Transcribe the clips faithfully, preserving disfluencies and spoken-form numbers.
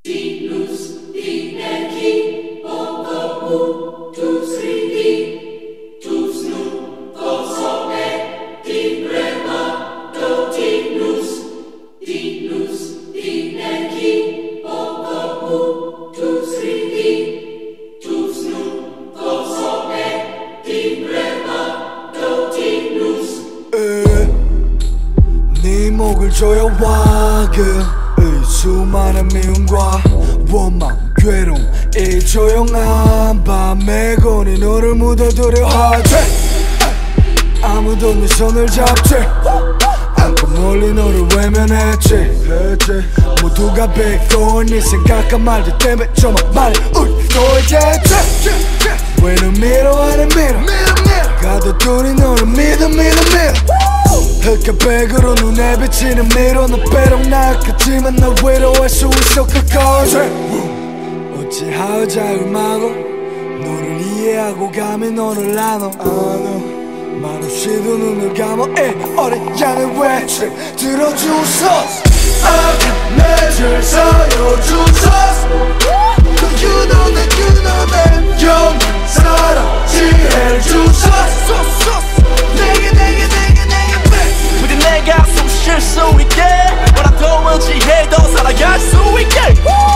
Die Luz, die Energie, Ogo, tu sridi, tu snu, kosone, di brema, do di luz, di luz, di Energie, Ogo, tu sridi, tu snu, kosone, di brema, do di luz. 네 목을 조여와 수많은 미움과 원망, 괴로움 이 조용한 밤에 고니 너를 묻어두려 하지 아무도 네 손을 잡지 않고 멀리 너를 외면했지 모두가 뱉고 네 생각과 말들 때문에 좀만 많이 울고 있겠지 왜 널 밀어 아니 밀어 가둬두니 너를 믿어 믿어 믿어 흑혈백으로 눈에 비치는 미로 너 빼록 나갔지만 널 위로할 수 있어 그것을 어찌하자 울마고 너를 이해하고 가면 너를 나눠 말없이도 눈을 감아 이 어린 양을 외치 들어주소서 내 사요 주소서 You know that you know that 영사랑 지혜를 주소서 내게 내게 내게 부디 내가 숨 쉴 수 있게 뭐라도 지혜도 살아갈 수 있게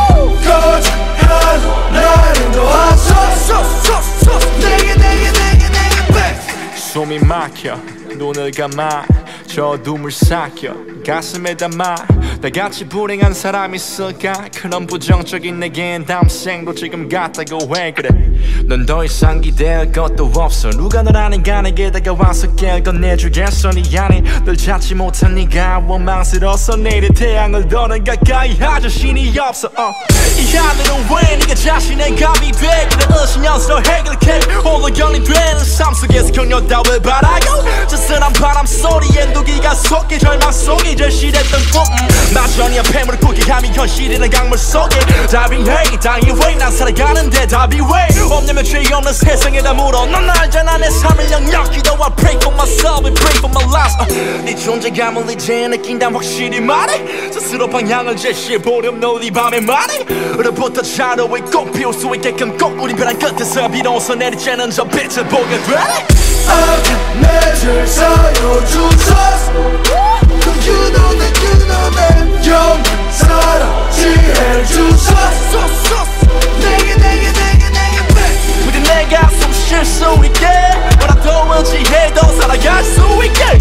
거짓한 나를 도와줘 내게 내게 내게 내게 숨이 막혀 눈을 감아 저 눈물 삭혀 가슴에 담아 나같이 불행한 사람이 있을까 그런 부정적인 내겐 다음 생도 지금 같다고 왜 그래 넌 더 이상 기대할 것도 없어 누가 널 아는가 내게 다가와서 깨울 건 내주겠어 네 안에 널 찾지 못한 네가 원망스러워서 내일의 태양을 더는 가까이 할 자신이 없어 uh. 이 하늘은 왜 네가 자신의 감이 돼 그래 의심연서 해결해 홀로 영리되는 삶 속에서 격려 따위 바라고 저스란 바람 소리에 누기가 속에 절망 속에 절실했던 꿈 마저 네 앞에 무릎 꿇게 감히 현실이란 강물 속에 답이 해 당연히 왜 난 살아가는데 답이 왜 없냐면 죄 없는 세상에다 물어 넌 알잖아 내 삶을 영역 기도와 pray for myself and pray for my life uh, 네 존재감을 이제 느낀다 확실히 말해 스스로 방향을 제시해보렴 너네 밤에 말해 으로부터 자로의 꽃 피울 수 있게끔 꼭 우린 변한 끝에서 비로소 내리쬐는 저 빛을 보게 되네 내줄 사요 주소서 You know that you know that 영사랑 지혜를 주소서 내게 내게 내게 내게 부디 내가 숨 쉴 수 있게 뭐라도 지혜도 살아갈 수 있게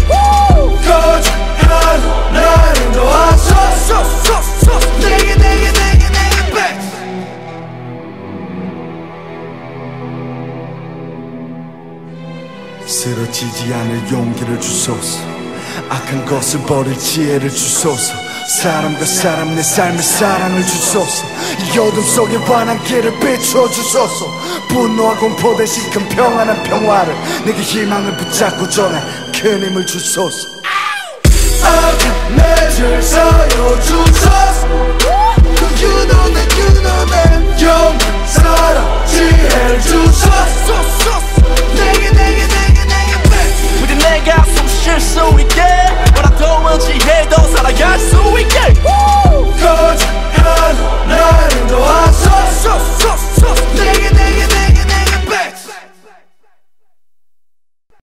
거짓한 나를 도와줘 내게 내게 내게 내게 쓰러지지 않을 용기를 주소서 악한 것을 버릴 지혜를 주소서 사람과 사람 내 삶의 사랑을 주소서 이 어둠 속에 환한 길을 비춰주소서 분노와 공포 대신 큰 평안한 평화를 내게 희망을 붙잡고 전해 큰 힘을 주소서 악한 내줄 사요 주소서 You know that you know that 영사랑 지혜를 주소서 내게 내게 내게 내게 부디 내가 숨 쉴 수 있게 뭐라도 지혜도 살아갈 수 있게 거짓한 나를 도와줘